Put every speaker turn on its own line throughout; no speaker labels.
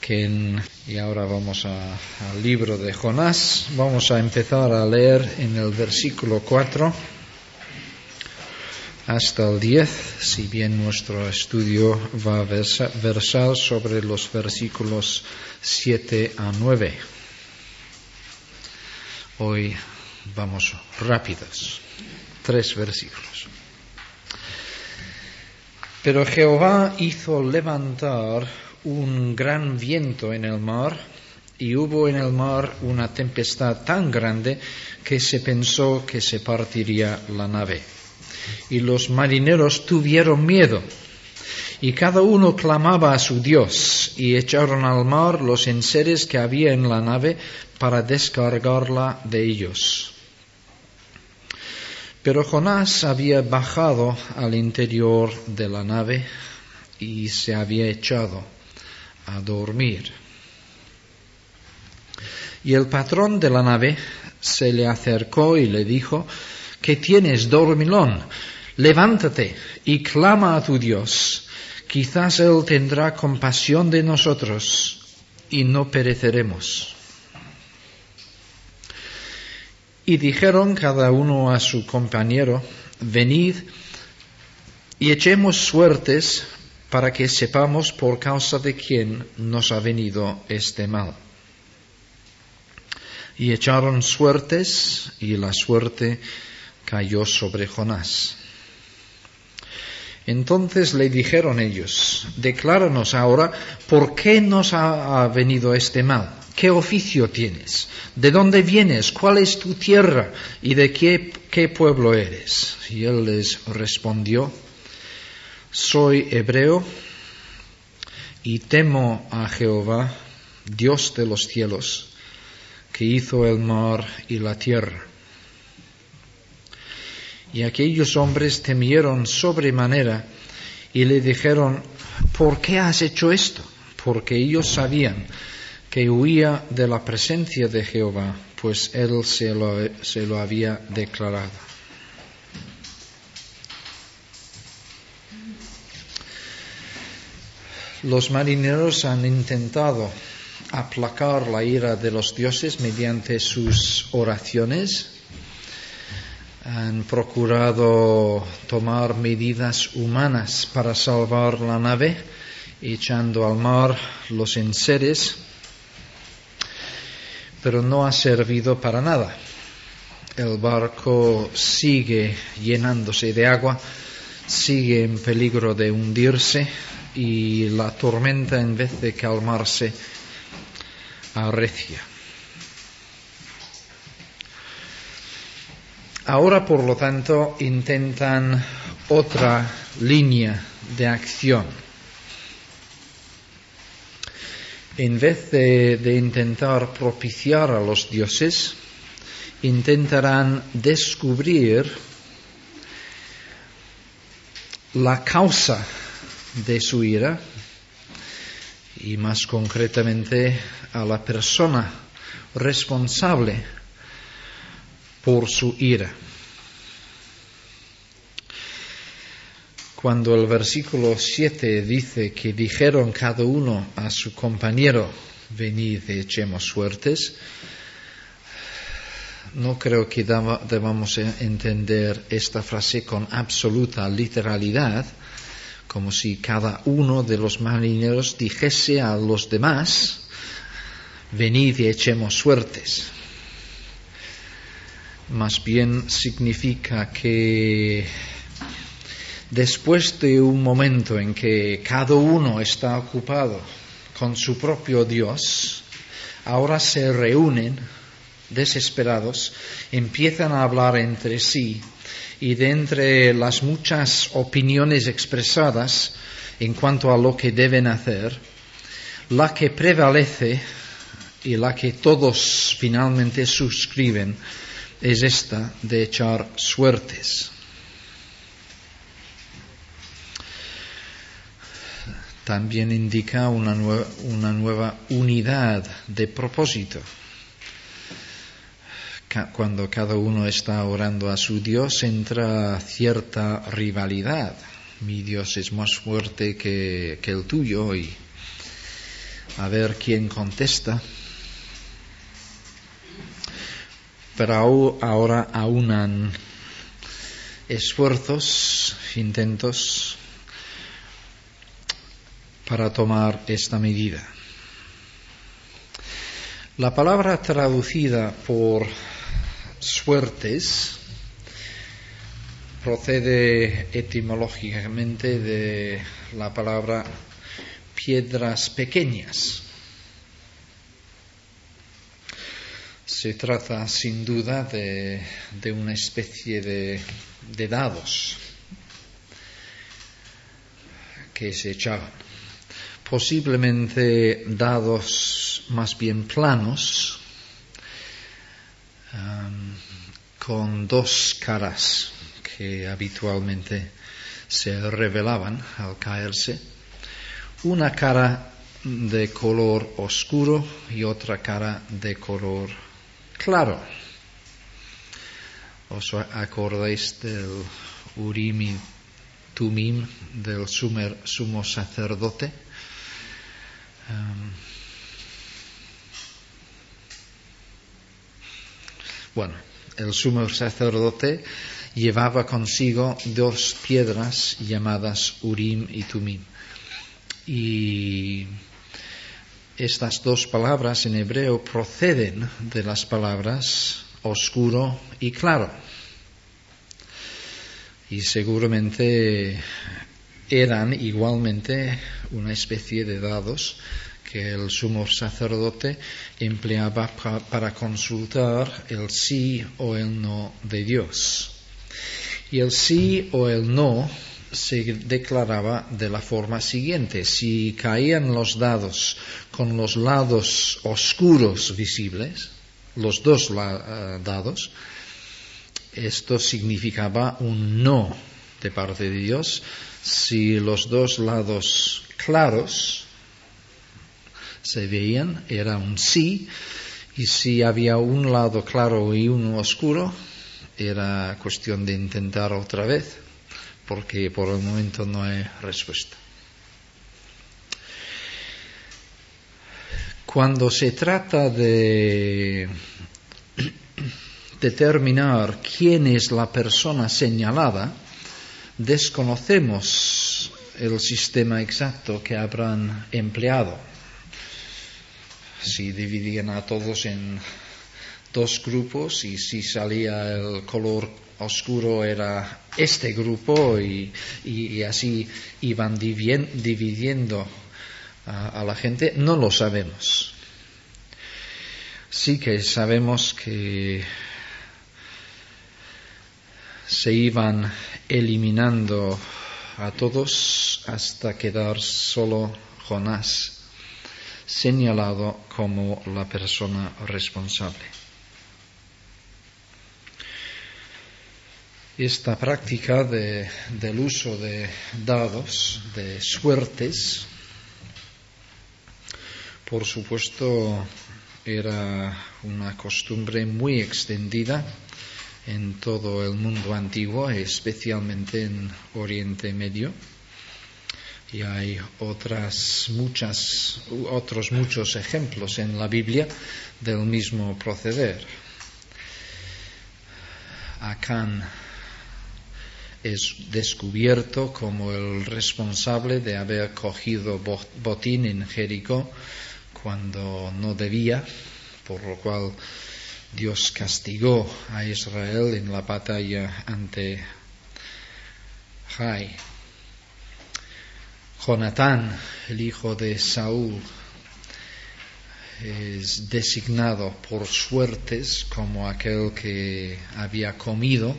Y ahora vamos al libro de Jonás. Vamos a empezar a leer en el versículo 4 hasta el 10, si bien nuestro estudio va a versar sobre los versículos 7 a 9. Hoy vamos rápidos, 3 versículos. Pero Jehová hizo levantar un gran viento en el mar, y hubo en el mar una tempestad tan grande que se pensó que se partiría la nave. Y los marineros tuvieron miedo, y cada uno clamaba a su Dios, y echaron al mar los enseres que había en la nave para descargarla de ellos. Pero Jonás había bajado al interior de la nave y se había echado a dormir. Y el patrón de la nave se le acercó y le dijo: ¿Qué tienes, dormilón? Levántate y clama a tu Dios. Quizás Él tendrá compasión de nosotros y no pereceremos. Y dijeron cada uno a su compañero: venid y echemos suertes para que sepamos por causa de quién nos ha venido este mal. Y echaron suertes, y la suerte cayó sobre Jonás. Entonces le dijeron ellos: decláranos ahora por qué nos ha venido este mal. ¿Qué oficio tienes? ¿De dónde vienes? ¿Cuál es tu tierra? ¿Y de qué pueblo eres? Y él les respondió: soy hebreo y temo a Jehová, Dios de los cielos, que hizo el mar y la tierra. Y aquellos hombres temieron sobremanera y le dijeron: ¿por qué has hecho esto? Porque ellos sabían que huía de la presencia de Jehová, pues él se lo había declarado. Los marineros han intentado aplacar la ira de los dioses mediante sus oraciones. Han procurado tomar medidas humanas para salvar la nave, echando al mar los enseres, pero no ha servido para nada. El barco sigue llenándose de agua, sigue en peligro de hundirse, y la tormenta, en vez de calmarse, arrecia. Ahora, por lo tanto, intentan otra línea de acción. En vez de intentar propiciar a los dioses, intentarán descubrir la causa de su ira, y más concretamente a la persona responsable por su ira. Cuando el versículo 7 dice que dijeron cada uno a su compañero: venid y echemos suertes, no creo que debamos entender esta frase con absoluta literalidad, como si cada uno de los marineros dijese a los demás: venid y echemos suertes. Más bien significa que después de un momento en que cada uno está ocupado con su propio Dios, ahora se reúnen desesperados, empiezan a hablar entre sí, y de entre las muchas opiniones expresadas en cuanto a lo que deben hacer, la que prevalece y la que todos finalmente suscriben es esta de echar suertes. También indica una nueva unidad de propósito. Cuando cada uno está orando a su Dios, entra cierta rivalidad. Mi Dios es más fuerte que el tuyo, y a ver quién contesta. Pero ahora aunan esfuerzos, intentos para tomar esta medida. La palabra traducida por suertes procede etimológicamente de la palabra piedras pequeñas. Se trata sin duda de una especie de dados que se echaban. Posiblemente dados más bien planos, con dos caras que habitualmente se revelaban al caerse. Una cara de color oscuro y otra cara de color claro. ¿Os acordáis del Urim y Tumim del sumo sacerdote? El sumo sacerdote llevaba consigo dos piedras llamadas Urim y Tumim. Y estas dos palabras en hebreo proceden de las palabras oscuro y claro. Y seguramente eran igualmente una especie de dados que el sumo sacerdote empleaba para consultar el sí o el no de Dios. Y el sí o el no se declaraba de la forma siguiente: si caían los dados con los lados oscuros visibles, los dos dados, esto significaba un no de parte de Dios. Si los dos lados claros se veían, era un sí, y si había un lado claro y uno oscuro, era cuestión de intentar otra vez, porque por el momento no hay respuesta. Cuando se trata de determinar quién es la persona señalada, desconocemos el sistema exacto que habrán empleado. Si dividían a todos en dos grupos y si salía el color oscuro era este grupo y así iban dividiendo a la gente, no lo sabemos. Sí que sabemos que se iban eliminando a todos hasta quedar solo Jonás señalado como la persona responsable. Esta práctica del uso de dados, de suertes, por supuesto, era una costumbre muy extendida en todo el mundo antiguo, especialmente en Oriente Medio. Y hay otros muchos ejemplos en la Biblia del mismo proceder. Acán es descubierto como el responsable de haber cogido botín en Jericó cuando no debía, por lo cual Dios castigó a Israel en la batalla ante Jai. Jonatán, el hijo de Saúl, es designado por suertes como aquel que había comido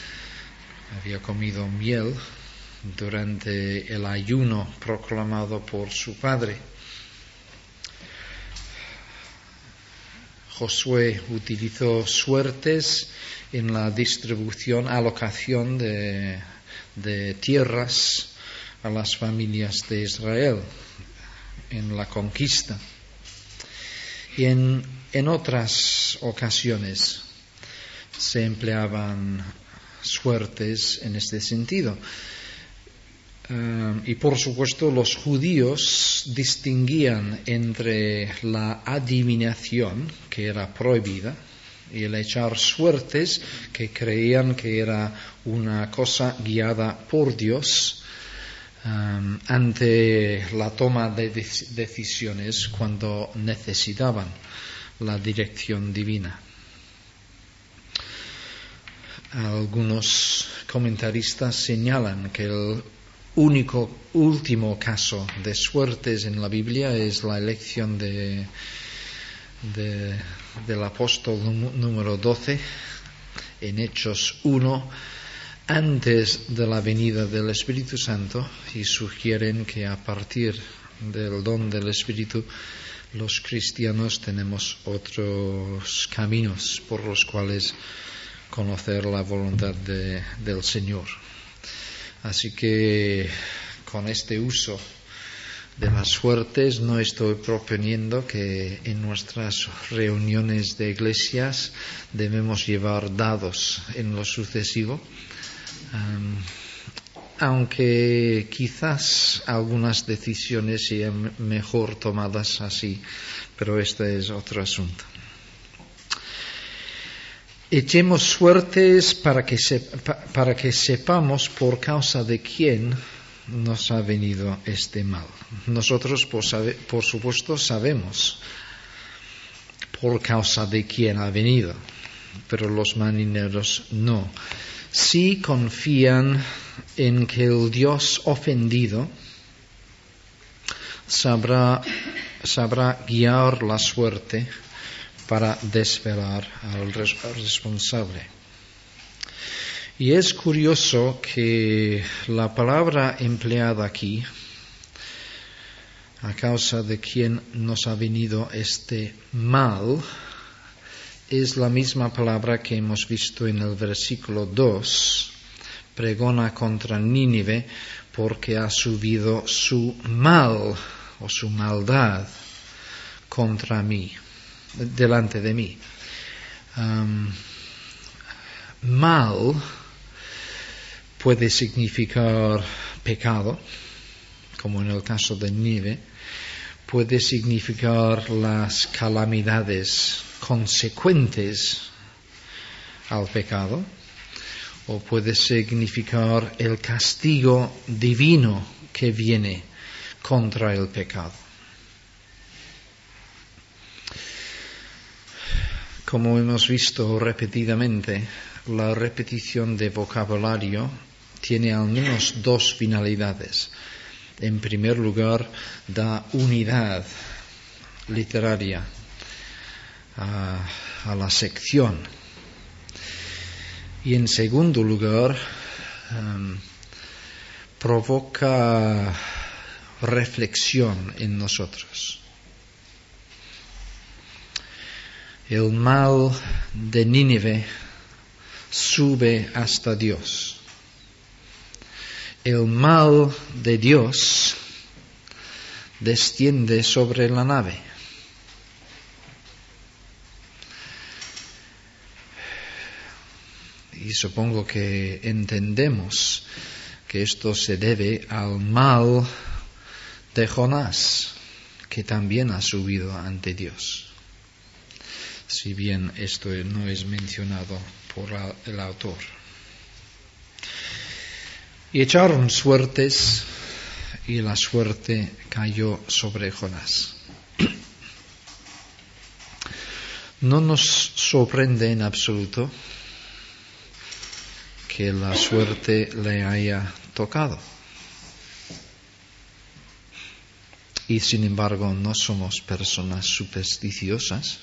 miel durante el ayuno proclamado por su padre. Josué utilizó suertes en la alocación de tierras a las familias de Israel en la conquista. Y en otras ocasiones se empleaban suertes en este sentido. Y por supuesto los judíos distinguían entre la adivinación, que era prohibida, y el echar suertes, que creían que era una cosa guiada por Dios ante la toma de decisiones cuando necesitaban la dirección divina. Algunos comentaristas señalan que el último caso de suertes en la Biblia es la elección del apóstol número 12 en Hechos 1, antes de la venida del Espíritu Santo, y sugieren que a partir del don del Espíritu los cristianos tenemos otros caminos por los cuales conocer la voluntad del Señor. Así que con este uso de las suertes no estoy proponiendo que en nuestras reuniones de iglesias debemos llevar dados en lo sucesivo, aunque quizás algunas decisiones sean mejor tomadas así, pero este es otro asunto. Echemos suertes para que sepamos por causa de quién nos ha venido este mal. Nosotros, por supuesto, sabemos por causa de quién ha venido, pero los marineros no. Sí confían en que el Dios ofendido sabrá guiar la suerte para desvelar al responsable. Y es curioso que la palabra empleada aquí, a causa de quien nos ha venido este mal, es la misma palabra que hemos visto en el versículo 2, pregona contra Nínive porque ha subido su mal o su maldad contra mí, delante de mí. Mal puede significar pecado, como en el caso de Nínive, puede significar las calamidades consecuentes al pecado, o puede significar el castigo divino que viene contra el pecado. Como hemos visto repetidamente, la repetición de vocabulario tiene al menos dos finalidades. En primer lugar, da unidad literaria a la sección. Y en segundo lugar, provoca reflexión en nosotros. El mal de Nínive sube hasta Dios. El mal de Dios desciende sobre la nave. Y supongo que entendemos que esto se debe al mal de Jonás, que también ha subido ante Dios. Si bien esto no es mencionado por el autor. Y echaron suertes, y la suerte cayó sobre Jonás. No nos sorprende en absoluto que la suerte le haya tocado. Y sin embargo no somos personas supersticiosas.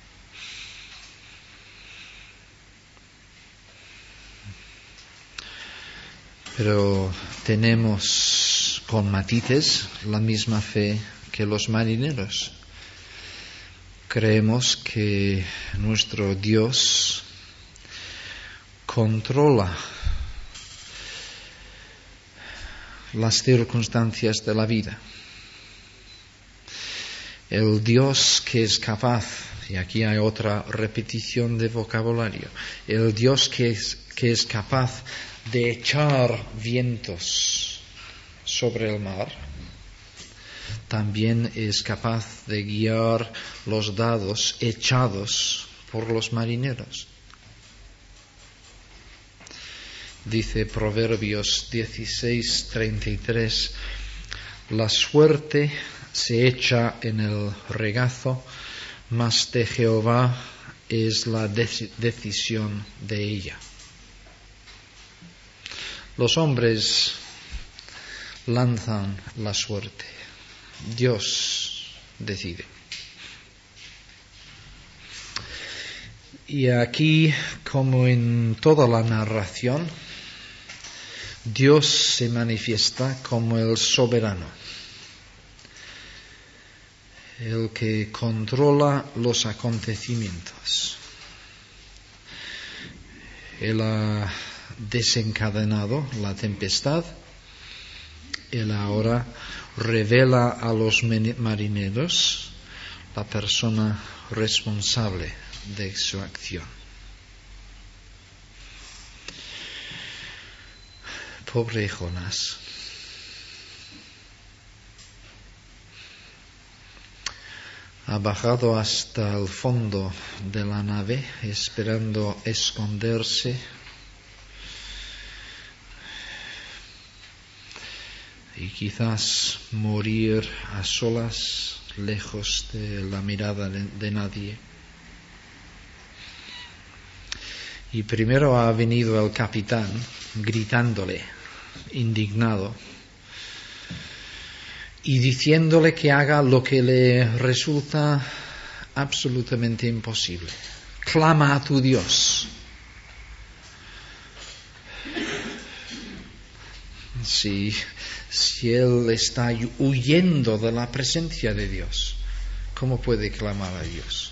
Pero tenemos con matices la misma fe que los marineros. Creemos que nuestro Dios controla las circunstancias de la vida. El Dios que es capaz, y aquí hay otra repetición de vocabulario, el Dios que es capaz de echar vientos sobre el mar, también es capaz de guiar los dados echados por los marineros. Dice Proverbios 16:33, la suerte se echa en el regazo, mas de Jehová es la decisión de ella. Los hombres lanzan la suerte, Dios decide. Y aquí, como en toda la narración, Dios se manifiesta como el soberano, el que controla los acontecimientos. Él ha desencadenado la tempestad, Él ahora revela a los marineros la persona responsable de su acción. Pobre Jonás. Ha bajado hasta el fondo de la nave esperando esconderse y quizás morir a solas, lejos de la mirada de nadie. Y primero ha venido el capitán gritándole, indignado, y diciéndole que haga lo que le resulta absolutamente imposible. Clama a tu Dios. Si él está huyendo de la presencia de Dios, ¿cómo puede clamar a Dios?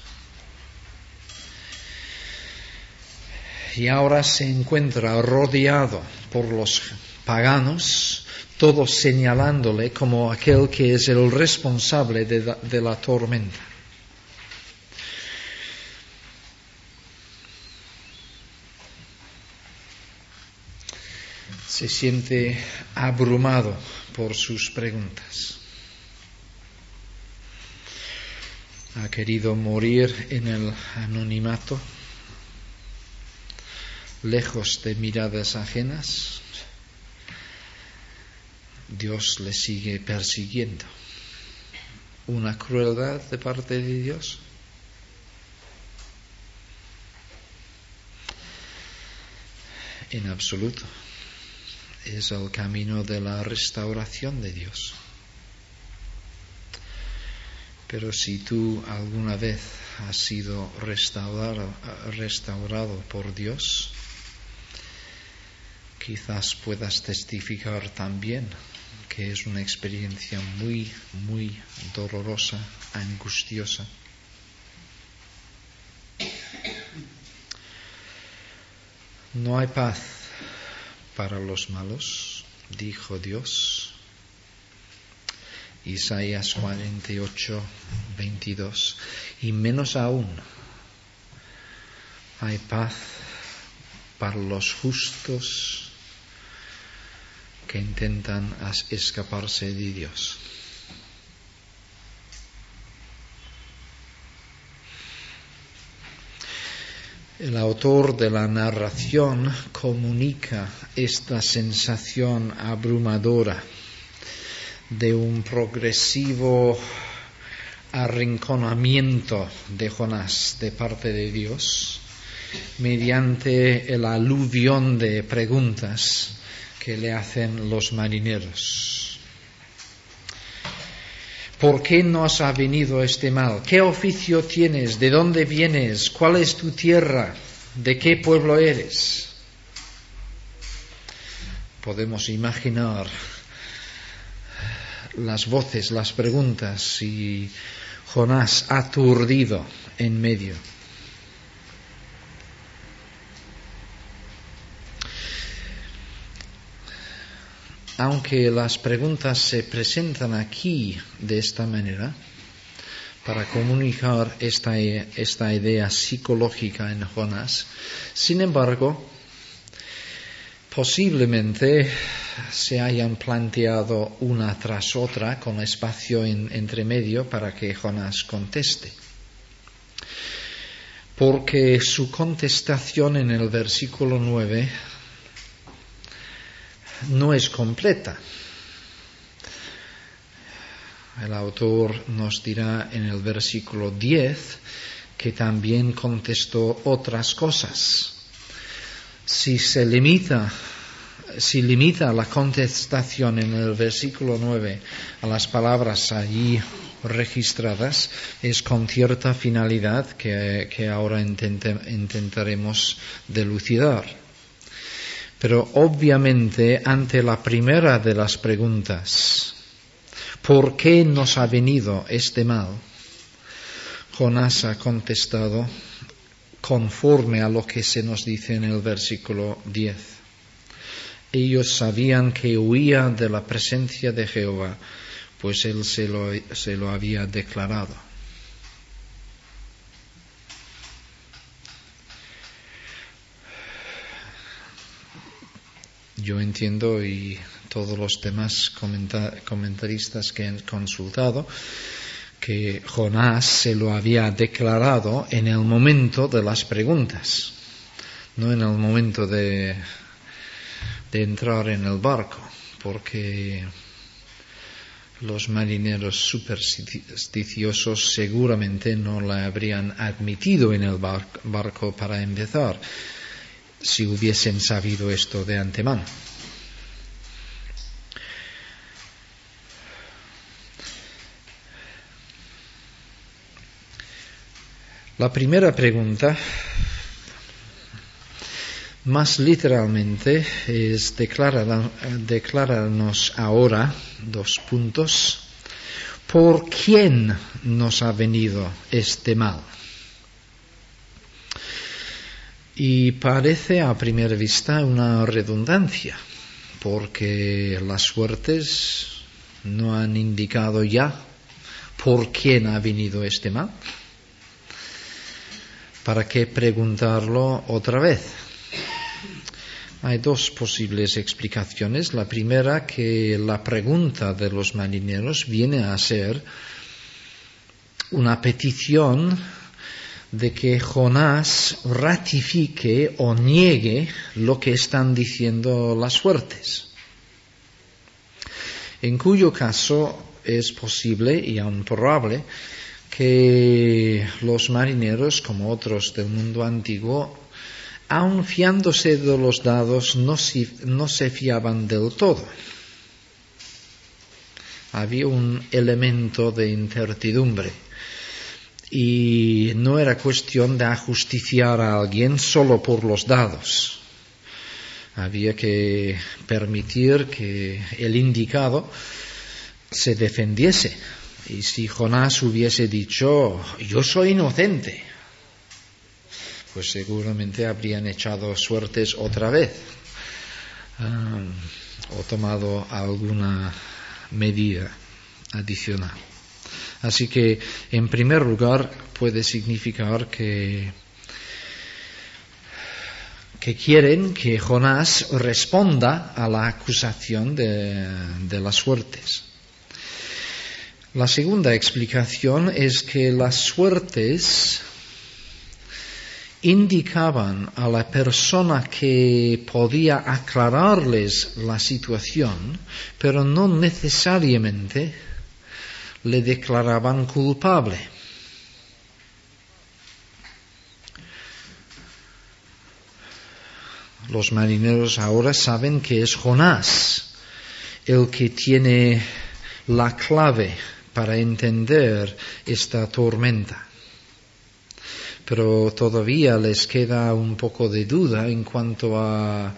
Y ahora se encuentra rodeado por los paganos, todos señalándole como aquel que es el responsable de la tormenta. Se siente abrumado por sus preguntas. Ha querido morir en el anonimato, lejos de miradas ajenas. Dios le sigue persiguiendo. ¿Una crueldad de parte de Dios? En absoluto. Es el camino de la restauración de Dios. Pero si tú alguna vez has sido restaurado por Dios, quizás puedas testificar también que es una experiencia muy, muy dolorosa, angustiosa. No hay paz para los malos, dijo Dios. Isaías 48:22. Y menos aún hay paz para los justos que intentan escaparse de Dios. El autor de la narración comunica esta sensación abrumadora de un progresivo arrinconamiento de Jonás de parte de Dios mediante el aluvión de preguntas que le hacen los marineros. ¿Por qué nos ha venido este mal? ¿Qué oficio tienes? ¿De dónde vienes? ¿Cuál es tu tierra? ¿De qué pueblo eres? Podemos imaginar las voces, las preguntas y Jonás aturdido en medio. Aunque las preguntas se presentan aquí de esta manera, para comunicar esta idea psicológica en Jonás, sin embargo, posiblemente se hayan planteado una tras otra con espacio entre medio para que Jonás conteste. Porque su contestación en el versículo 9 no es completa. El autor nos dirá en el versículo 10 que también contestó otras cosas. Si limita la contestación en el versículo 9 a las palabras allí registradas, es con cierta finalidad que ahora intentaremos dilucidar. Pero obviamente ante la primera de las preguntas, ¿por qué nos ha venido este mal?, Jonás ha contestado conforme a lo que se nos dice en el versículo 10. Ellos sabían que huía de la presencia de Jehová, pues él se lo había declarado. Yo entiendo, y todos los demás comentaristas que han consultado, que Jonás se lo había declarado en el momento de las preguntas, no en el momento de entrar en el barco, porque los marineros supersticiosos seguramente no la habrían admitido en el barco para empezar, si hubiesen sabido esto de antemano. La primera pregunta, más literalmente, es declárarnos ahora, ¿por quién nos ha venido este mal? Y parece a primera vista una redundancia, porque las suertes no han indicado ya por quién ha venido este mal. ¿Para qué preguntarlo otra vez? Hay dos posibles explicaciones. La primera, que la pregunta de los marineros viene a ser una petición de que Jonás ratifique o niegue lo que están diciendo las suertes. En cuyo caso es posible y aún probable que los marineros, como otros del mundo antiguo, aun fiándose de los dados, no se fiaban del todo. Había un elemento de incertidumbre y no era cuestión de ajusticiar a alguien solo por los dados. Había que permitir que el indicado se defendiese. Y si Jonás hubiese dicho, yo soy inocente, pues seguramente habrían echado suertes otra vez, o tomado alguna medida adicional. Así que, en primer lugar, puede significar que quieren que Jonás responda a la acusación de las suertes. La segunda explicación es que las suertes indicaban a la persona que podía aclararles la situación, pero no necesariamente le declaraban culpable. Los marineros ahora saben que es Jonás el que tiene la clave para entender esta tormenta. Pero todavía les queda un poco de duda en cuanto a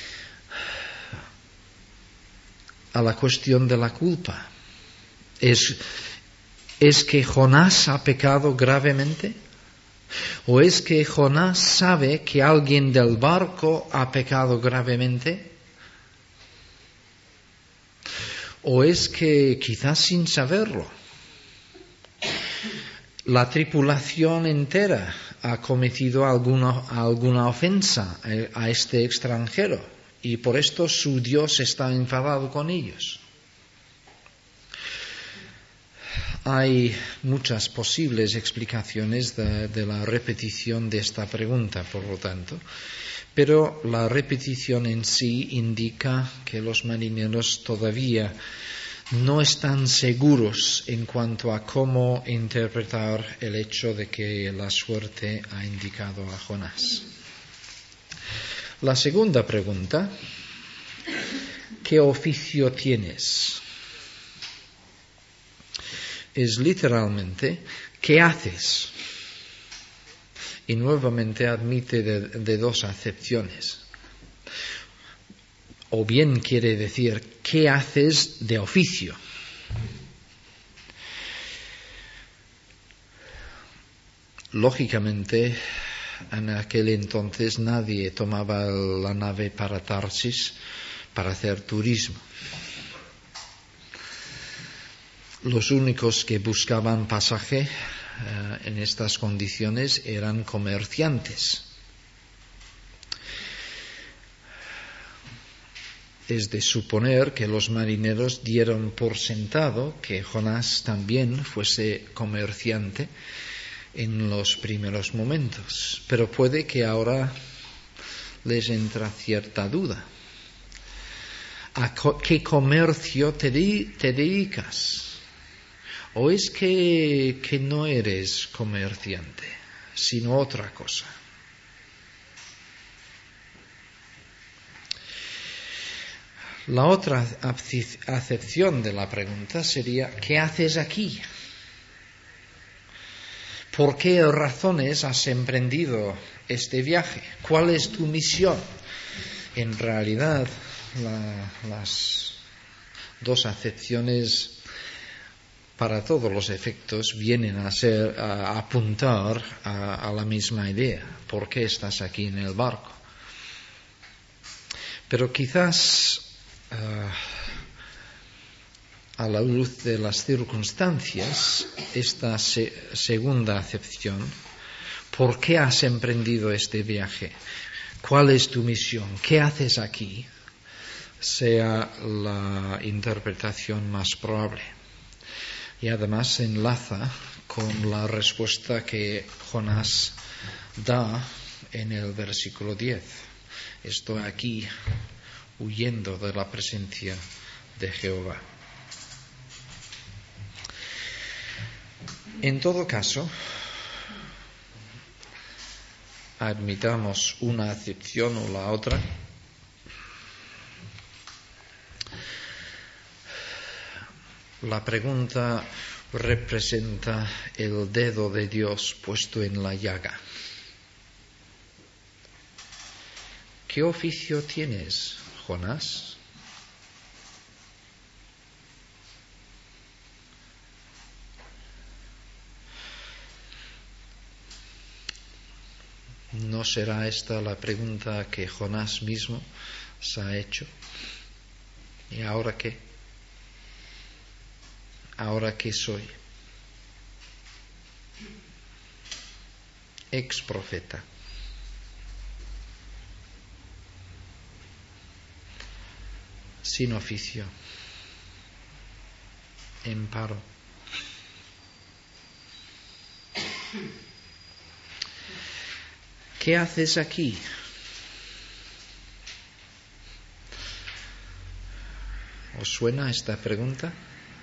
la cuestión de la culpa. ¿Es que Jonás ha pecado gravemente? ¿O es que Jonás sabe que alguien del barco ha pecado gravemente? ¿O es que, quizás sin saberlo, la tripulación entera ha cometido alguna ofensa a este extranjero y por esto su Dios está enfadado con ellos. Hay muchas posibles explicaciones de la repetición de esta pregunta, por lo tanto, pero la repetición en sí indica que los marineros todavía no están seguros en cuanto a cómo interpretar el hecho de que la suerte ha indicado a Jonás. La segunda pregunta, ¿qué oficio tienes? Es literalmente, ¿qué haces? Y nuevamente admite de dos acepciones. O bien quiere decir, ¿qué haces de oficio? Lógicamente, en aquel entonces nadie tomaba la nave para Tarsis para hacer turismo. Los únicos que buscaban pasaje en estas condiciones eran comerciantes. Es de suponer que los marineros dieron por sentado que Jonás también fuese comerciante en los primeros momentos, pero puede que ahora les entra cierta duda. ¿A qué comercio te dedicas? ¿O es que no eres comerciante, sino otra cosa? La otra acepción de la pregunta sería, ¿qué haces aquí? ¿Por qué razones has emprendido este viaje? ¿Cuál es tu misión? En realidad, las dos acepciones, para todos los efectos, vienen a apuntar a la misma idea. ¿Por qué estás aquí en el barco? Pero quizás a la luz de las circunstancias, esta segunda acepción, ¿por qué has emprendido este viaje? ¿Cuál es tu misión? ¿Qué haces aquí? Sea la interpretación más probable. Y además se enlaza con la respuesta que Jonás da en el versículo 10. Estoy aquí huyendo de la presencia de Jehová. En todo caso, admitamos una acepción o la otra, la pregunta representa el dedo de Dios puesto en la llaga. ¿Qué oficio tienes, Jonás? ¿No será esta la pregunta que Jonás mismo se ha hecho? ¿Y ahora qué? ¿Ahora qué soy? Ex profeta. Sin oficio. En paro. ¿Qué haces aquí? ¿Os suena esta pregunta?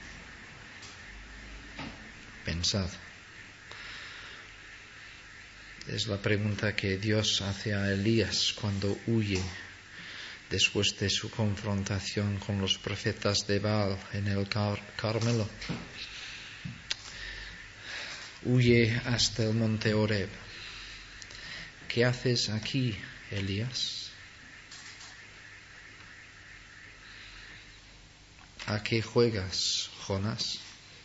Pensad. Es la pregunta que Dios hace a Elías cuando huye después de su confrontación con los profetas de Baal en el Carmelo. Huye hasta el monte Horeb. ¿Qué haces aquí, Elías? ¿A qué juegas, Jonás?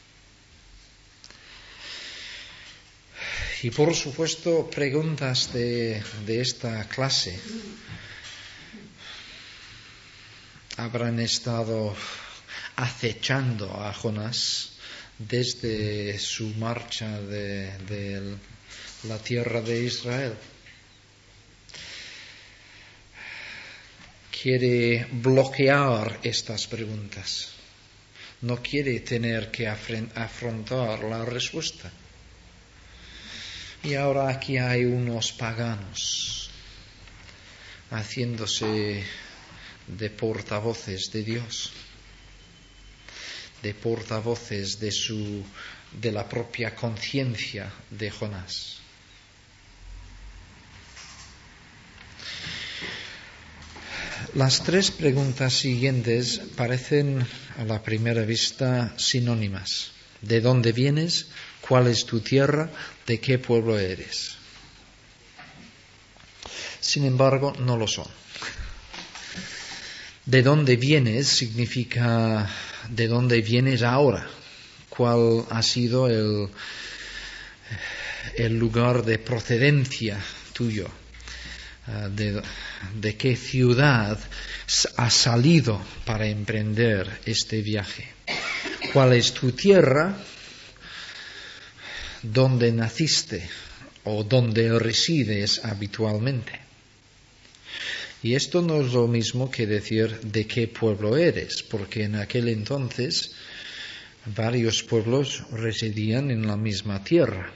Y por supuesto, preguntas de esta clase habrán estado acechando a Jonás desde su marcha de la tierra de Israel. quiere bloquear estas preguntas. No quiere tener que afrontar la respuesta. Y ahora aquí hay unos paganos haciéndose de portavoces de Dios, de portavoces de la propia conciencia de Jonás. Las tres preguntas siguientes parecen a la primera vista sinónimas. ¿De dónde vienes? ¿Cuál es tu tierra? ¿De qué pueblo eres? Sin embargo, no lo son. ¿De dónde vienes? Significa ¿de dónde vienes ahora? ¿Cuál ha sido el lugar de procedencia tuyo? ¿De qué ciudad has salido para emprender este viaje? ¿Cuál es tu tierra? ¿Dónde naciste o dónde resides habitualmente? Y esto no es lo mismo que decir de qué pueblo eres, porque en aquel entonces varios pueblos residían en la misma tierra.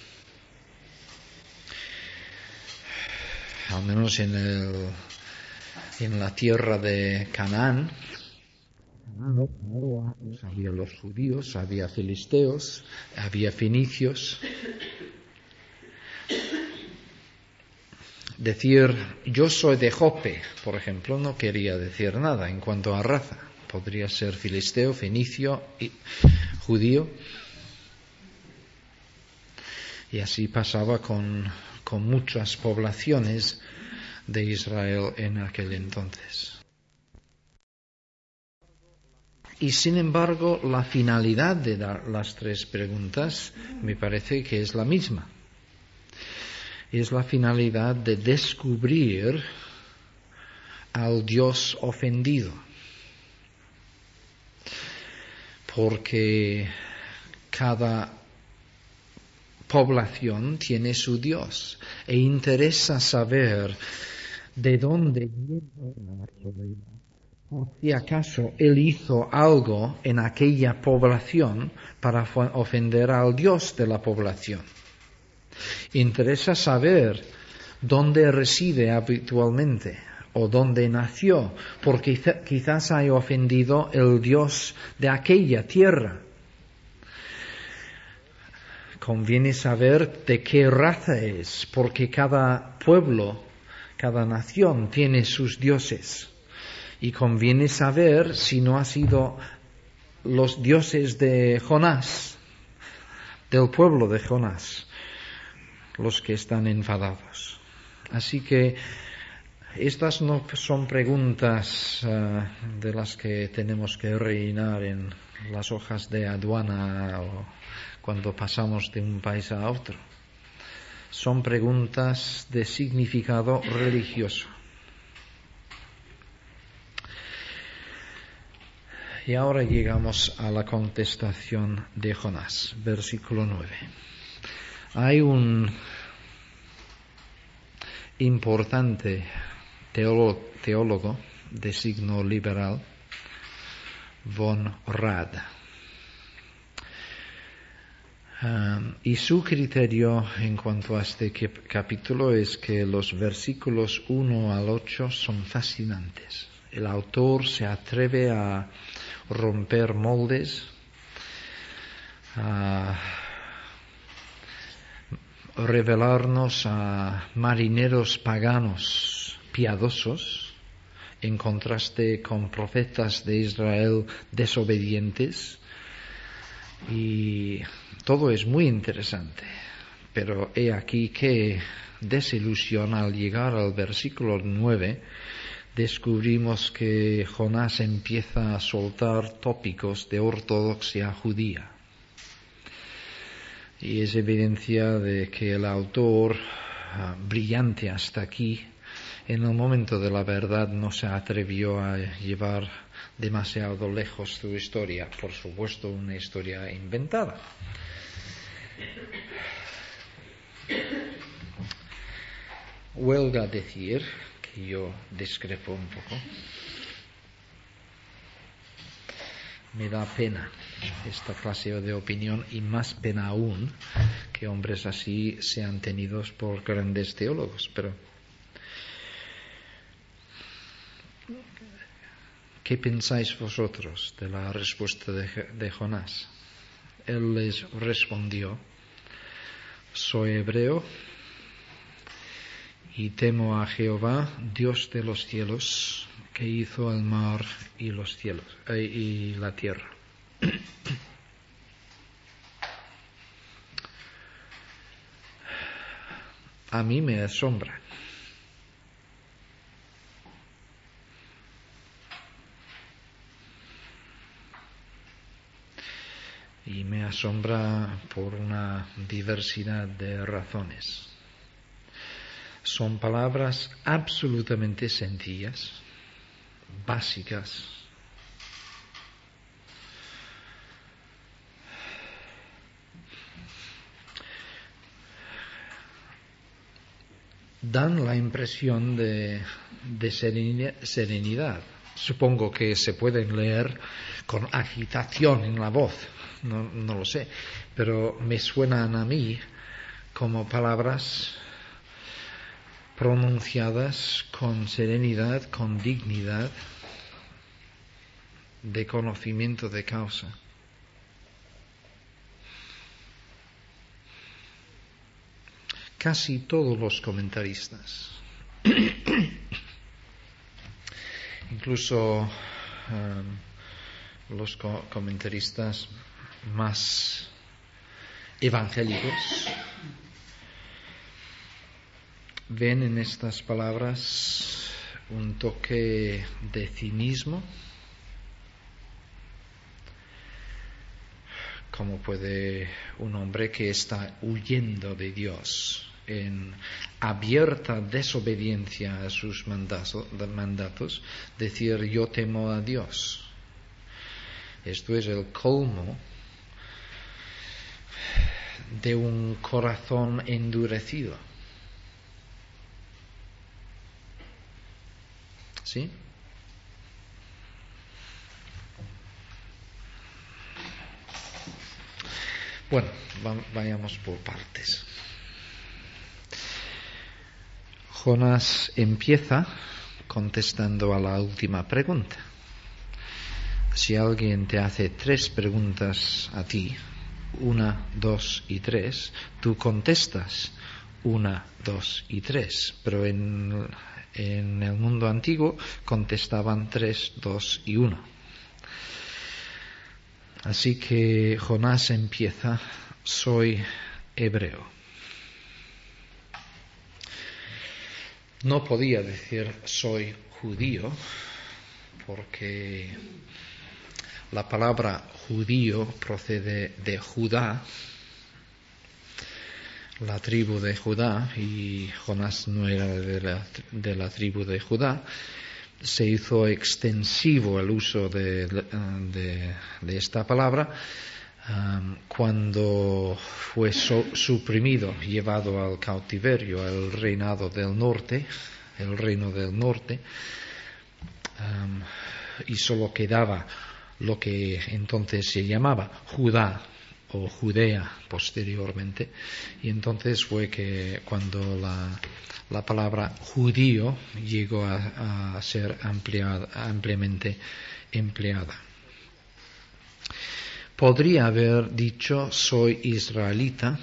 Al menos en la tierra de Canaán había los judíos, había filisteos, había fenicios. Decir yo soy de Jope, por ejemplo, no quería decir nada en cuanto a raza. Podría ser filisteo, fenicio y judío. Y así pasaba con muchas poblaciones de Israel en aquel entonces. Y sin embargo, la finalidad de las tres preguntas me parece que es la misma. Es la finalidad de descubrir al Dios ofendido. Porque cada población tiene su Dios e interesa saber de dónde viene. Si acaso él hizo algo en aquella población para ofender al Dios de la población. Interesa saber dónde reside habitualmente o dónde nació, porque quizás haya ofendido el Dios de aquella tierra. Conviene saber de qué raza es, porque cada pueblo, cada nación tiene sus dioses. Y conviene saber si no ha sido los dioses de Jonás, del pueblo de Jonás, los que están enfadados. Así que estas no son preguntas de las que tenemos que rellenar en las hojas de aduana o cuando pasamos de un país a otro. Son preguntas de significado religioso. Y ahora llegamos a la contestación de Jonás, versículo 9. Hay un importante teólogo de signo liberal, von Rad, y su criterio en cuanto a este capítulo es que los versículos 1 al 8 son fascinantes. El autor se atreve a romper moldes, a revelarnos a marineros paganos piadosos en contraste con profetas de Israel desobedientes, y todo es muy interesante, pero he aquí que desilusión al llegar al versículo 9. Descubrimos que Jonás empieza a soltar tópicos de ortodoxia judía. Y es evidencia de que el autor, brillante hasta aquí, en el momento de la verdad no se atrevió a llevar demasiado lejos su historia. Por supuesto, una historia inventada. Huelga decir que yo discrepo un poco. Me da pena esta clase de opinión, y más pena aún que hombres así sean tenidos por grandes teólogos. Pero ¿qué pensáis vosotros de la respuesta de Jonás? Él les respondió: soy hebreo y temo a Jehová, Dios de los cielos, que hizo el mar y los cielos y la tierra. A mí me asombra. Y me asombra por una diversidad de razones. Son palabras absolutamente sencillas, básicas. Dan la impresión de serenidad. Supongo que se pueden leer con agitación en la voz, no lo sé, pero me suenan a mí como palabras pronunciadas con serenidad, con dignidad, de conocimiento de causa. Casi todos los comentaristas, incluso los comentaristas más evangélicos, ven en estas palabras un toque de cinismo. ¿Cómo puede un hombre que está huyendo de Dios, en abierta desobediencia a sus mandatos, decir yo temo a Dios? Esto es el colmo de un corazón endurecido. ¿Sí? Bueno, vayamos por partes. Jonás empieza contestando a la última pregunta. Si alguien te hace 3 preguntas a ti, 1, 2 y 3, tú contestas 1, 2 y 3, pero en el mundo antiguo contestaban 3, 2 y 1. Así que Jonás empieza: soy hebreo. No podía decir soy judío, porque la palabra judío procede de Judá, la tribu de Judá, y Jonás no era de la tribu de Judá. Se hizo extensivo el uso de esta palabra cuando fue suprimido, llevado al cautiverio, el reino del norte, y solo quedaba lo que entonces se llamaba Judá o Judea posteriormente, y entonces fue que cuando la palabra judío llegó a ser ampliamente empleada. Podría haber dicho soy israelita,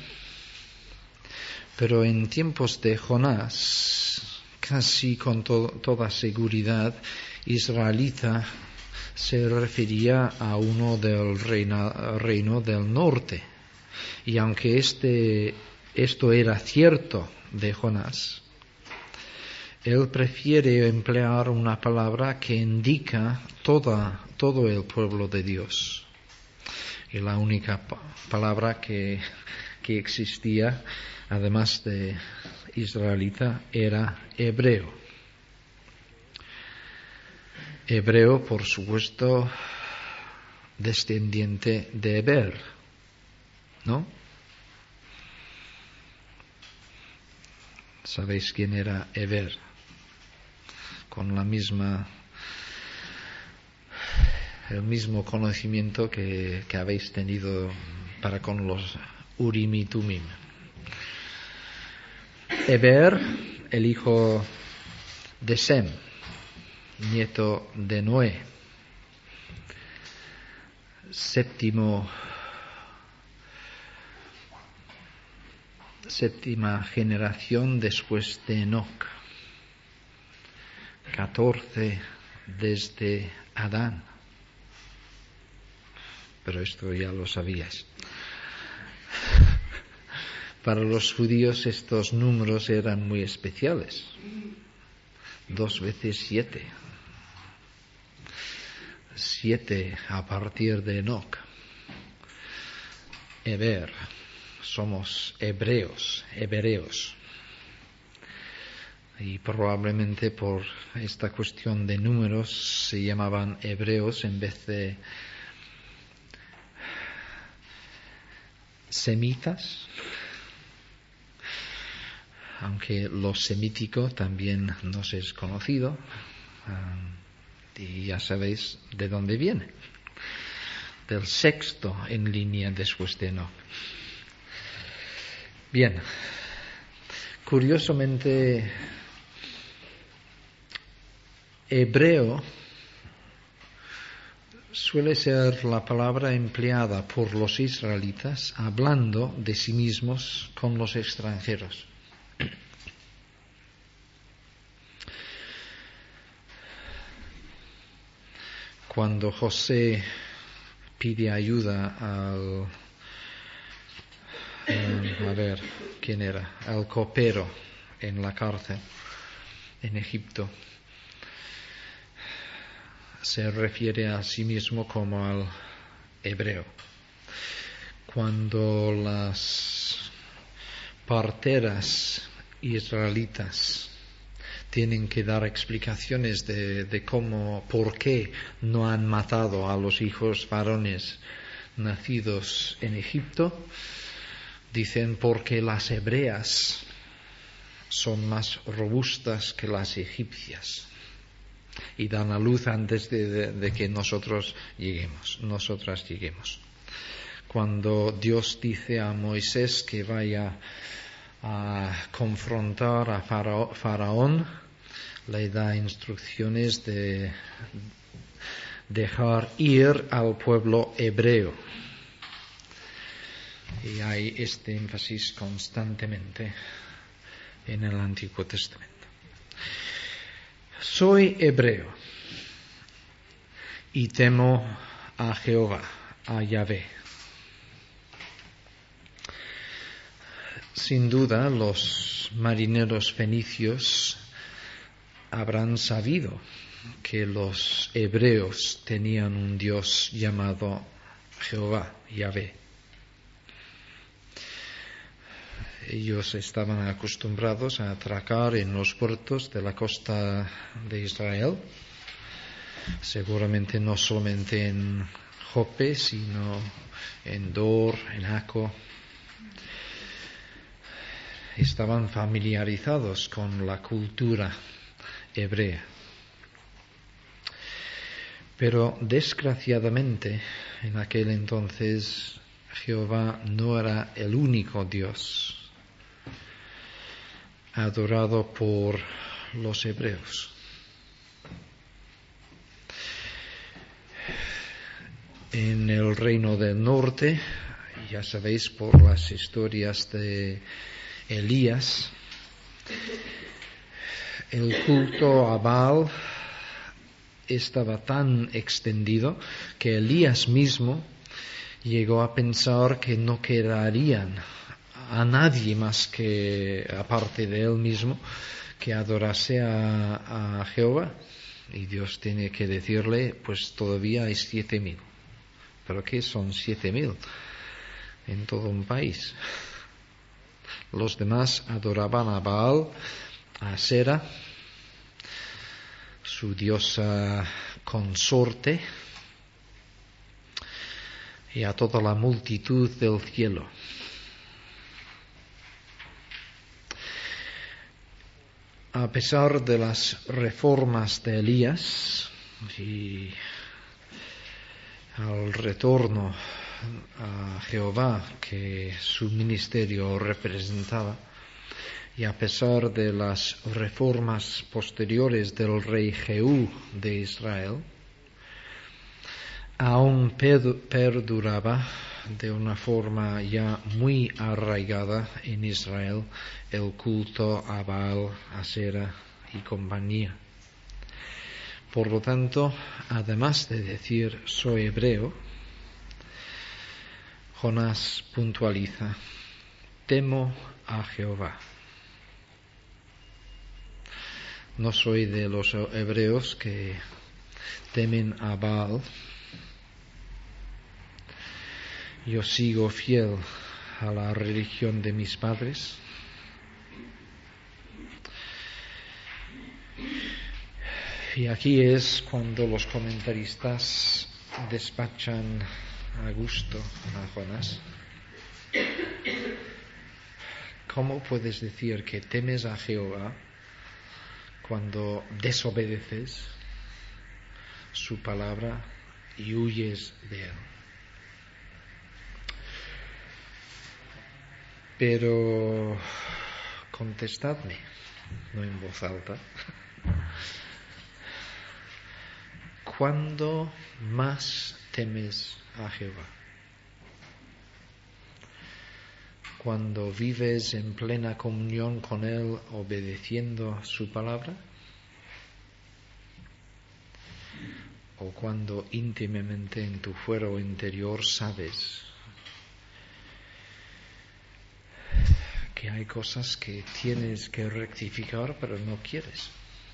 pero en tiempos de Jonás, casi con toda seguridad, israelita se refería a uno del reino del norte. Y aunque esto era cierto de Jonás, él prefiere emplear una palabra que indica todo el pueblo de Dios. Y la única palabra que existía, además de israelita, era hebreo. Hebreo, por supuesto, descendiente de Heber, ¿no? ¿Sabéis quién era Heber? con el mismo conocimiento que habéis tenido para con los Urim y Tumim. Eber, el hijo de Sem, nieto de Noé, séptima generación después de Enoc, 14 desde Adán. Pero esto ya lo sabías. Para los judíos estos números eran muy especiales. 2 veces 7. 7 a partir de Enoc. Eber. Somos hebreos. Y probablemente por esta cuestión de números se llamaban hebreos en vez de semitas, aunque lo semítico también nos es conocido, y ya sabéis de dónde viene, del sexto en línea después de Enoc. Bien, curiosamente, hebreo suele ser la palabra empleada por los israelitas hablando de sí mismos con los extranjeros. Cuando José pide ayuda al copero en la cárcel en Egipto, se refiere a sí mismo como al hebreo. Cuando las parteras israelitas tienen que dar explicaciones de cómo, por qué no han matado a los hijos varones nacidos en Egipto, dicen porque las hebreas son más robustas que las egipcias y dan a luz antes de que nosotras lleguemos. Cuando Dios dice a Moisés que vaya a confrontar a Faraón, le da instrucciones de dejar ir al pueblo hebreo. Y hay este énfasis constantemente en el Antiguo Testamento. Soy hebreo y temo a Jehová, a Yahvé. Sin duda, los marineros fenicios habrán sabido que los hebreos tenían un Dios llamado Jehová, Yahvé. Ellos estaban acostumbrados a atracar en los puertos de la costa de Israel, seguramente no solamente en Jope, sino en Dor, en Acco. Estaban familiarizados con la cultura hebrea. Pero desgraciadamente, en aquel entonces, Jehová no era el único Dios adorado por los hebreos. En el reino del norte, ya sabéis por las historias de Elías, el culto a Baal estaba tan extendido que Elías mismo llegó a pensar que no quedarían a nadie más que, aparte de él mismo, que adorase a Jehová. Y Dios tiene que decirle, pues todavía hay 7,000. ¿Pero qué son 7,000 en todo un país? Los demás adoraban a Baal, a Asera, su diosa consorte, y a toda la multitud del cielo. A pesar de las reformas de Elías y al retorno a Jehová que su ministerio representaba, y a pesar de las reformas posteriores del rey Jehú de Israel, aún perduraba de una forma ya muy arraigada en Israel el culto a Baal, Asera y compañía. Por lo tanto, además de decir soy hebreo, Jonás puntualiza: temo a Jehová. No soy de los hebreos que temen a Baal. Yo sigo fiel a la religión de mis padres. Y aquí es cuando los comentaristas despachan a gusto a Jonás. ¿Cómo puedes decir que temes a Jehová cuando desobedeces su palabra y huyes de él? Pero contestadme, no en voz alta, ¿cuándo más temes a Jehová? ¿Cuando vives en plena comunión con Él, obedeciendo su palabra? ¿O cuando íntimamente en tu fuero interior sabes que hay cosas que tienes que rectificar pero no quieres?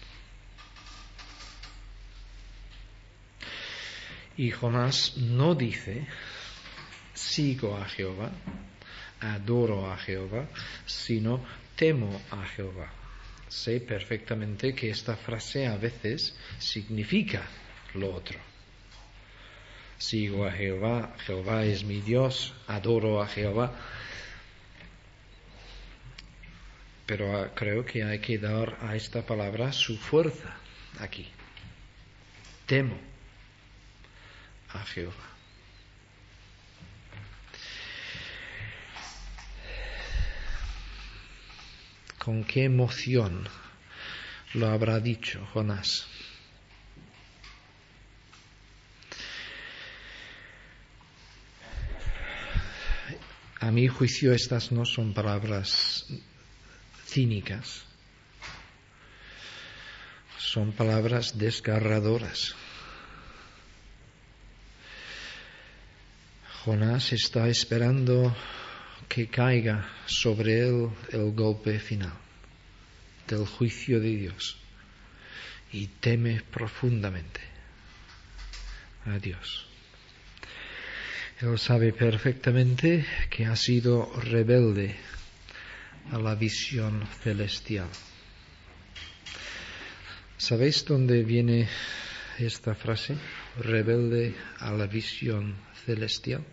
Y Jonás no dice sigo a Jehová, adoro a Jehová, sino temo a Jehová. Sé perfectamente que esta frase a veces significa lo otro. Sigo a Jehová, Jehová es mi Dios, adoro a Jehová. Pero creo que hay que dar a esta palabra su fuerza aquí. Temo a Jehová. ¿Con qué emoción lo habrá dicho Jonás? A mi juicio estas no son palabras cínicas, son palabras desgarradoras. Jonás está esperando que caiga sobre él el golpe final del juicio de Dios y teme profundamente a Dios. Él sabe perfectamente que ha sido rebelde a la visión celestial. ¿Sabéis dónde viene esta frase? Rebelde a la visión celestial.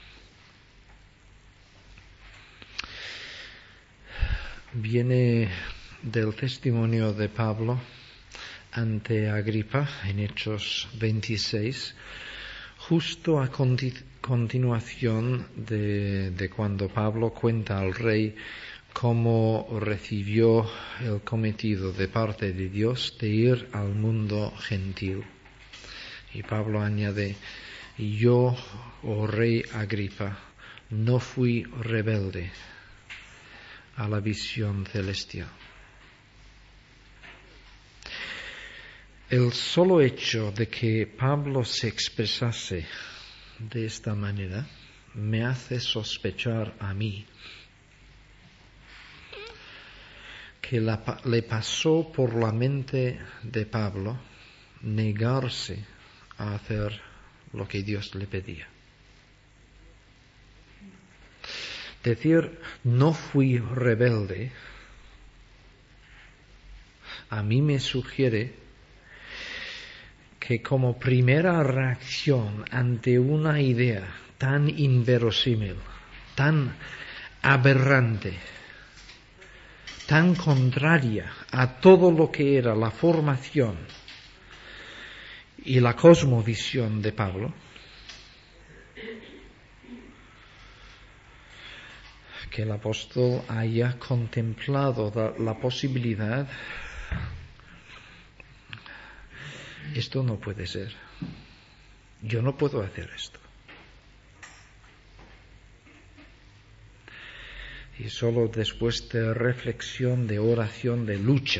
Viene del testimonio de Pablo ante Agripa en Hechos 26, justo a continuación de cuando Pablo cuenta al rey cómo recibió el cometido de parte de Dios de ir al mundo gentil. Y Pablo añade: y yo, oh rey Agripa, no fui rebelde a la visión celestial. El solo hecho de que Pablo se expresase de esta manera me hace sospechar a mí que le pasó por la mente de Pablo negarse a hacer lo que Dios le pedía. Decir no fui rebelde a mí me sugiere que como primera reacción ante una idea tan inverosímil, tan aberrante, tan contraria a todo lo que era la formación y la cosmovisión de Pablo, que el apóstol haya contemplado la posibilidad. Esto no puede ser. Yo no puedo hacer esto. Y solo después de reflexión, de oración, de lucha,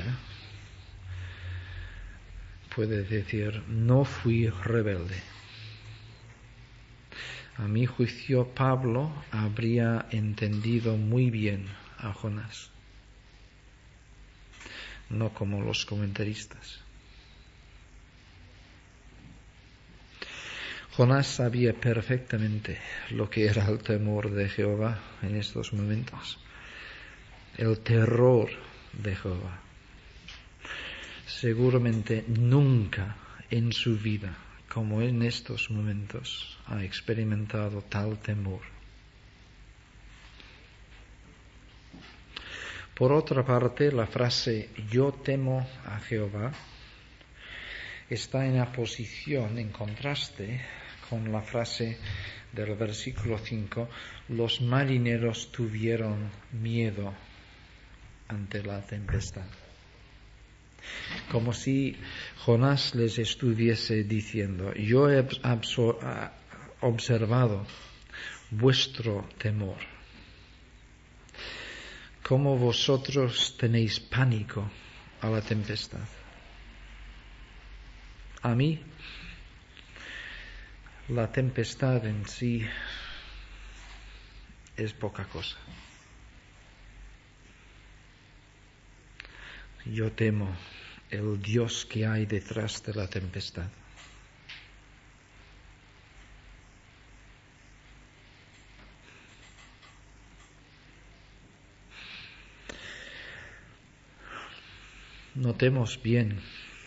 puede decir, no fui rebelde. A mi juicio, Pablo habría entendido muy bien a Jonás, no como los comentaristas. Jonás sabía perfectamente lo que era el temor de Jehová en estos momentos, el terror de Jehová. Seguramente nunca en su vida, como en estos momentos, ha experimentado tal temor. Por otra parte, la frase yo temo a Jehová está en oposición, en contraste con la frase del versículo 5, los marineros tuvieron miedo ante la tempestad. Como si Jonás les estuviese diciendo, yo he observado vuestro temor, cómo vosotros tenéis pánico a la tempestad. A mí, la tempestad en sí es poca cosa. Yo temo el Dios que hay detrás de la tempestad. Notemos bien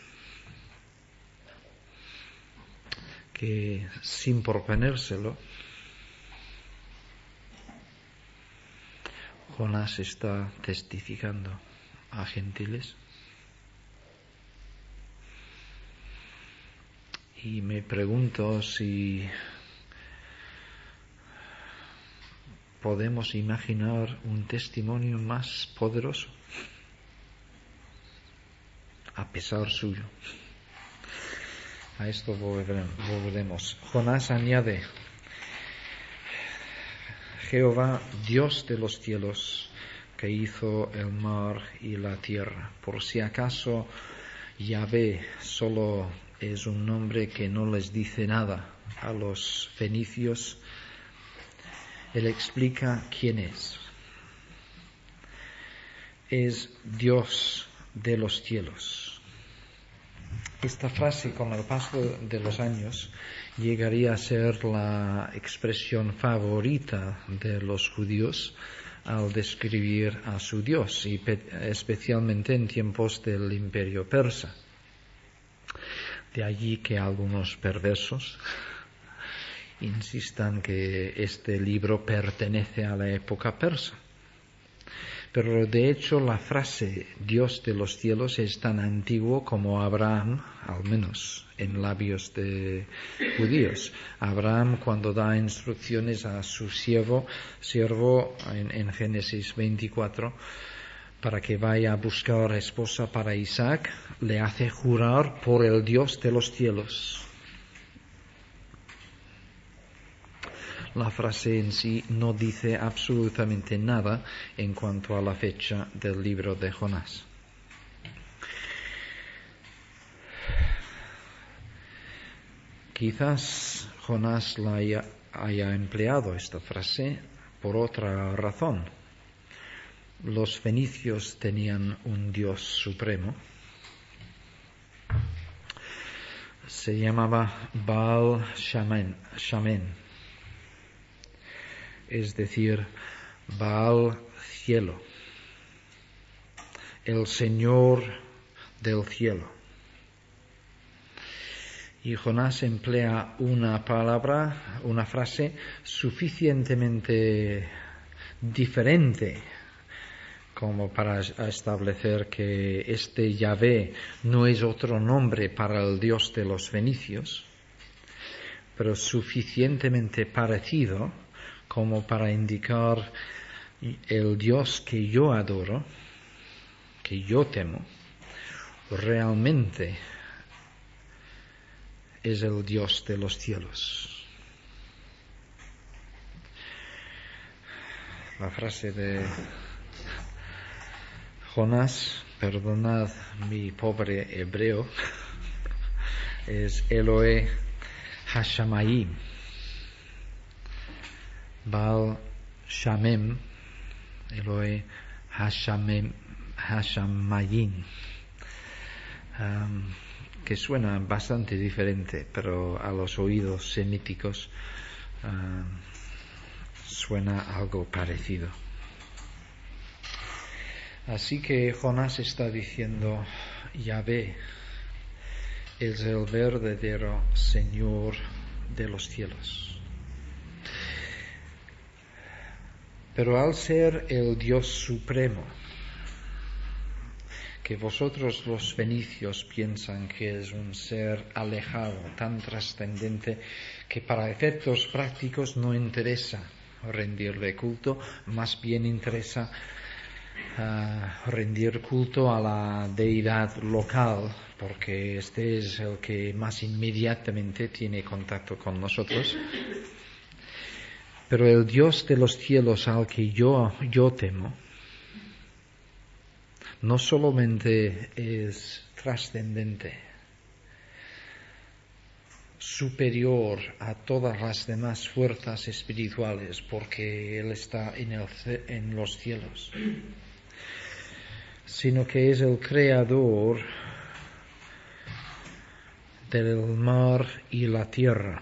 que sin proponérselo, Jonás está testificando a gentiles. Y me pregunto si podemos imaginar un testimonio más poderoso, a pesar suyo. A esto volveremos. Jonás añade, Jehová, Dios de los cielos, que hizo el mar y la tierra. Por si acaso Yahvé solo es un nombre que no les dice nada a los fenicios, él explica quién es. Es Dios de los cielos. Esta frase, con el paso de los años, llegaría a ser la expresión favorita de los judíos al describir a su Dios, y especialmente en tiempos del Imperio Persa. De allí que algunos perversos insistan que este libro pertenece a la época persa. Pero de hecho la frase Dios de los cielos es tan antiguo como Abraham, al menos en labios de judíos. Abraham, cuando da instrucciones a su siervo en Génesis 24, para que vaya a buscar esposa para Isaac, le hace jurar por el Dios de los cielos. La frase en sí no dice absolutamente nada en cuanto a la fecha del libro de Jonás. Quizás Jonás haya empleado esta frase por otra razón. Los fenicios tenían un dios supremo. Se llamaba Baal Shamen. Es decir, Baal cielo, el Señor del cielo. Y Jonás emplea una frase suficientemente diferente como para establecer que este Yahvé no es otro nombre para el Dios de los fenicios, pero suficientemente parecido como para indicar el Dios que yo adoro, que yo temo, realmente es el Dios de los cielos. La frase de Jonás, perdonad mi pobre hebreo, es Elohe Hashamayim, Baal Shamem, Elohe Hashamayim, que suena bastante diferente, pero a los oídos semíticos suena algo parecido. Así que Jonás está diciendo, Yahvé es el verdadero Señor de los cielos. Pero al ser el Dios supremo, que vosotros los fenicios piensan que es un ser alejado, tan trascendente, que para efectos prácticos no interesa rendirle culto, más bien interesa rendir culto a la deidad local, porque este es el que más inmediatamente tiene contacto con nosotros. Pero el Dios de los cielos al que yo temo, no solamente es trascendente, superior a todas las demás fuerzas espirituales, porque Él está en los cielos, sino que es el creador del mar y la tierra.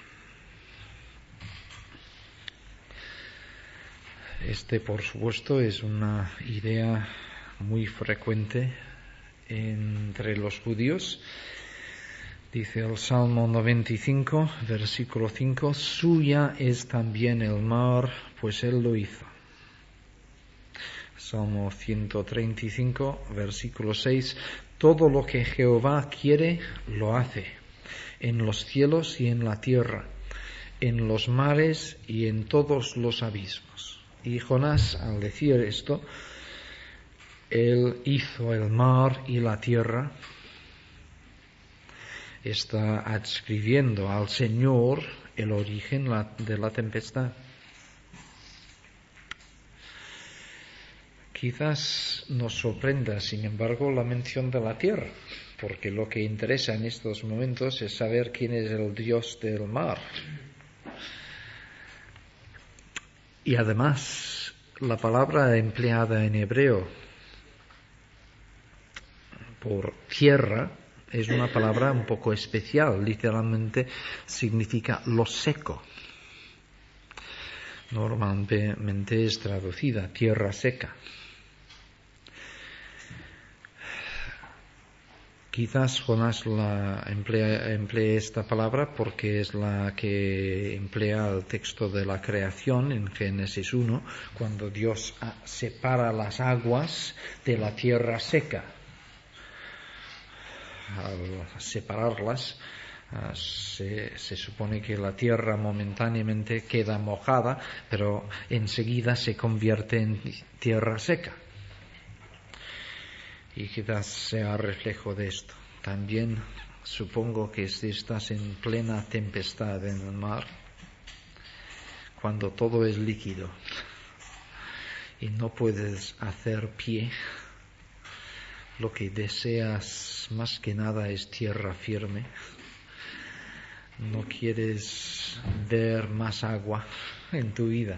Este, por supuesto, es una idea muy frecuente entre los judíos. Dice el Salmo 95, versículo 5, suya es también el mar, pues Él lo hizo. Salmo 135, versículo 6, todo lo que Jehová quiere, lo hace, en los cielos y en la tierra, en los mares y en todos los abismos. Y Jonás, al decir esto, Él hizo el mar y la tierra, está adscribiendo al Señor el origen de la tempestad. Quizás nos sorprenda, sin embargo, la mención de la tierra, porque lo que interesa en estos momentos es saber quién es el Dios del mar. Y además, la palabra empleada en hebreo por tierra es una palabra un poco especial, literalmente significa lo seco. Normalmente es traducida tierra seca. Quizás Jonás emplee esta palabra porque es la que emplea el texto de la creación en Génesis 1, cuando Dios separa las aguas de la tierra seca. Al separarlas, se supone que la tierra momentáneamente queda mojada, pero enseguida se convierte en tierra seca. Y quizás sea reflejo de esto. También supongo que si estás en plena tempestad en el mar, cuando todo es líquido y no puedes hacer pie, lo que deseas más que nada es tierra firme. No quieres ver más agua en tu vida.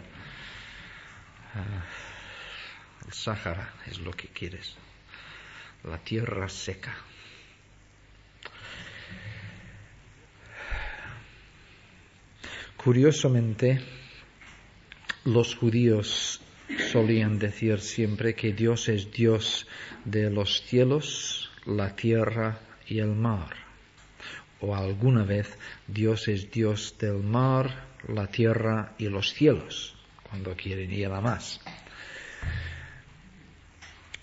El Sáhara es lo que quieres. La tierra seca. Curiosamente, los judíos solían decir siempre que Dios es Dios de los cielos, la tierra y el mar. O alguna vez Dios es Dios del mar, la tierra y los cielos, cuando quieren ir a más.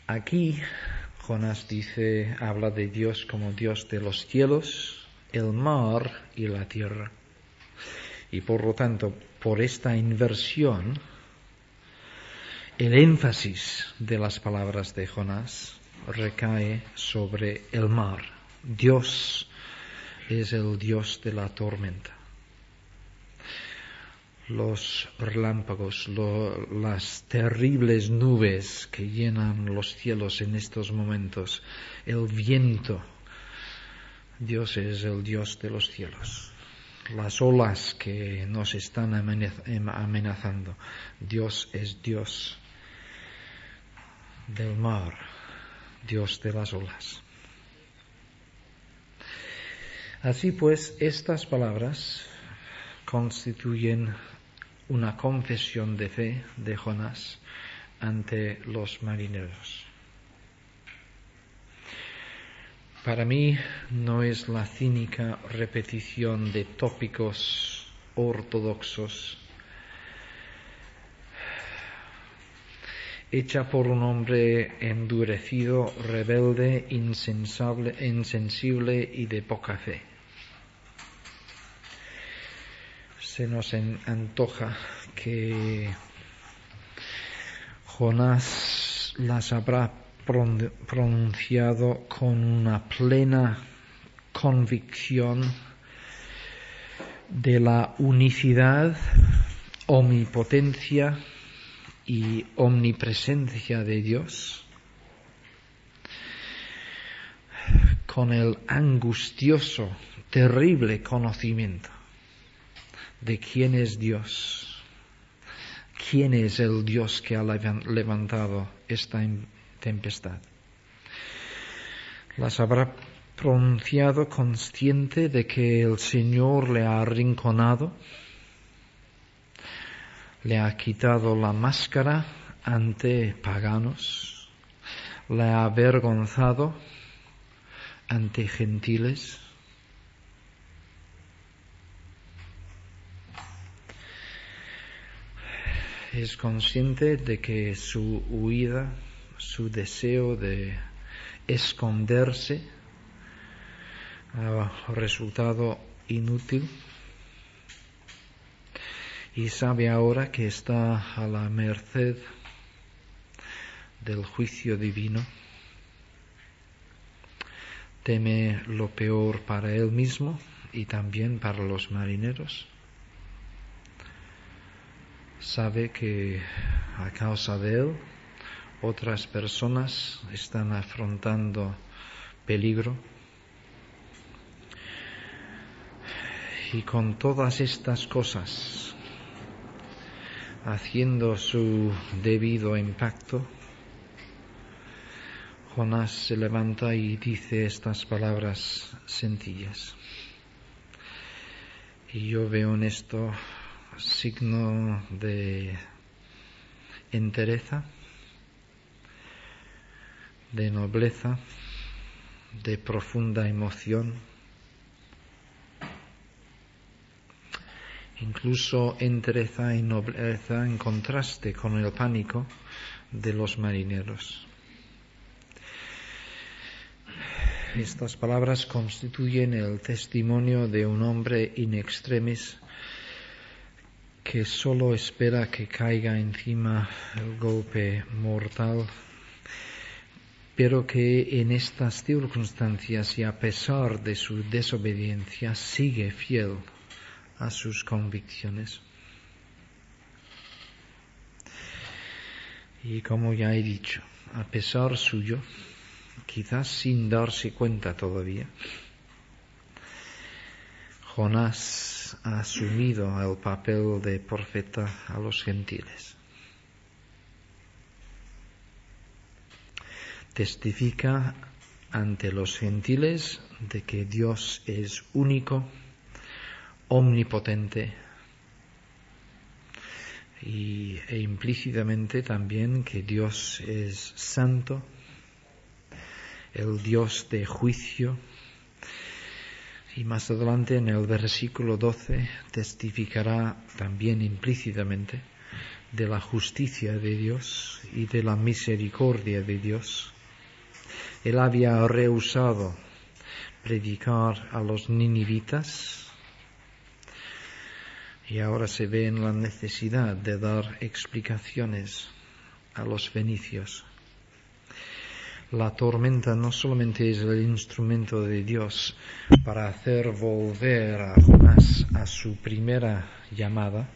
Aquí Jonás habla de Dios como Dios de los cielos, el mar y la tierra. Y por lo tanto, por esta inversión, el énfasis de las palabras de Jonás recae sobre el mar. Dios es el Dios de la tormenta. Los relámpagos, las terribles nubes que llenan los cielos en estos momentos, el viento. Dios es el Dios de los cielos. Las olas que nos están amenazando. Dios es Dios del mar, Dios de las olas. Así pues, estas palabras constituyen una confesión de fe de Jonás ante los marineros. Para mí no es la cínica repetición de tópicos ortodoxos hecha por un hombre endurecido, rebelde, insensible y de poca fe. Se nos antoja que Jonás las habrá pronunciado con una plena convicción de la unicidad, omnipotencia y omnipresencia de Dios, con el angustioso, terrible conocimiento de quién es Dios, quién es el Dios que ha levantado esta tempestad. Las habrá pronunciado consciente de que el Señor le ha arrinconado, le ha quitado la máscara ante paganos, le ha avergonzado ante gentiles. Es consciente de que su huida, su deseo de esconderse ha resultado inútil y sabe ahora que está a la merced del juicio divino. Teme lo peor para él mismo y también para los marineros. Sabe que a causa de él otras personas están afrontando peligro. Y con todas estas cosas, haciendo su debido impacto, Jonás se levanta y dice estas palabras sencillas. Y yo veo en esto signo de entereza, de nobleza, de profunda emoción, incluso entereza y nobleza en contraste con el pánico de los marineros. Estas palabras constituyen el testimonio de un hombre in extremis que solo espera que caiga encima el golpe mortal, pero que en estas circunstancias y a pesar de su desobediencia sigue fiel a sus convicciones. Y como ya he dicho, a pesar suyo, quizás sin darse cuenta todavía, Jonás ha asumido el papel de profeta a los gentiles. Testifica ante los gentiles de que Dios es único, omnipotente e implícitamente también que Dios es santo, el Dios de juicio. Y más adelante en el versículo 12 testificará también implícitamente de la justicia de Dios y de la misericordia de Dios. Él había rehusado predicar a los ninivitas y ahora se ve en la necesidad de dar explicaciones a los fenicios. La tormenta no solamente es el instrumento de Dios para hacer volver a Jonás a su primera llamada,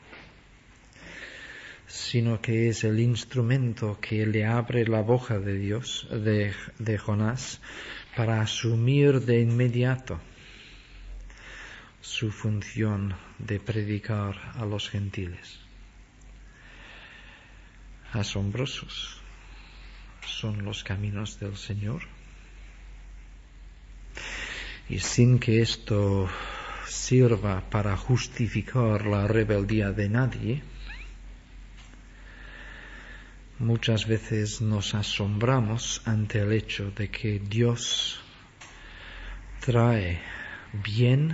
sino que es el instrumento que le abre la boca de Dios, de Jonás, para asumir de inmediato su función de predicar a los gentiles. Asombrosos son los caminos del Señor. Y sin que esto sirva para justificar la rebeldía de nadie, muchas veces nos asombramos ante el hecho de que Dios trae bien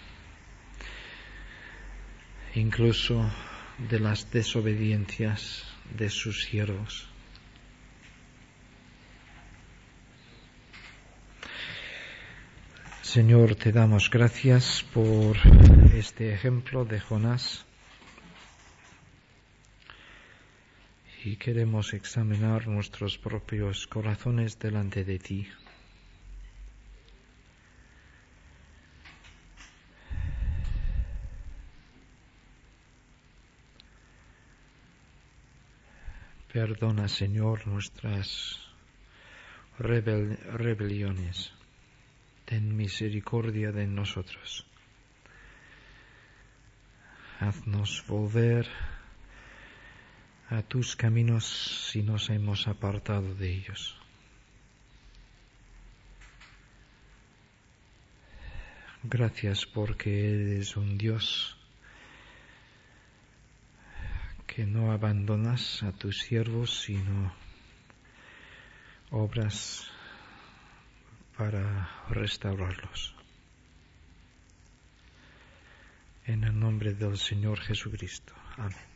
incluso de las desobediencias de sus siervos. Señor, te damos gracias por este ejemplo de Jonás y queremos examinar nuestros propios corazones delante de ti. Perdona, Señor, nuestras rebeliones. Ten misericordia de nosotros. Haznos volver a tus caminos si nos hemos apartado de ellos. Gracias porque eres un Dios que no abandonas a tus siervos, sino obras para restaurarlos. En el nombre del Señor Jesucristo. Amén.